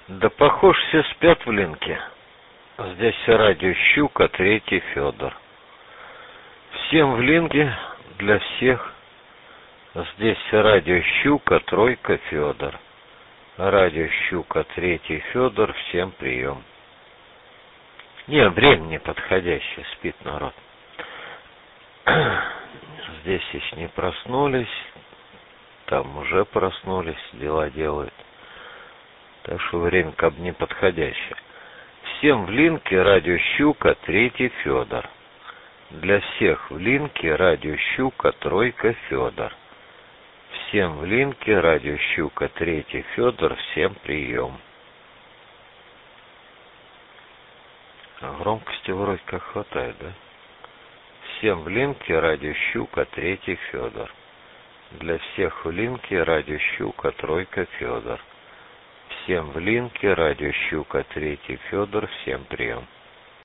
Да похож, все спят в линке. Здесь радио Щука, третий Федор. Всем в линке, для всех. Здесь радио Щука, тройка Федор. Радио Щука, третий Федор, всем прием. Не, время неподходящее, спит народ. Здесь еще не проснулись, там уже проснулись, дела делают. Так что время как бы неподходящее. Всем в линке радио Щука, третий Федор. Для всех в линке радио Щука, тройка Федор. Всем в линке радио Щука, третий Федор, всем прием. А громкости вроде как хватает, да? Всем в линке радио Щука, третий Федор. Для всех в линке радио Щука, тройка Федор. Всем в линке радио Щука, третий Федор, всем прием.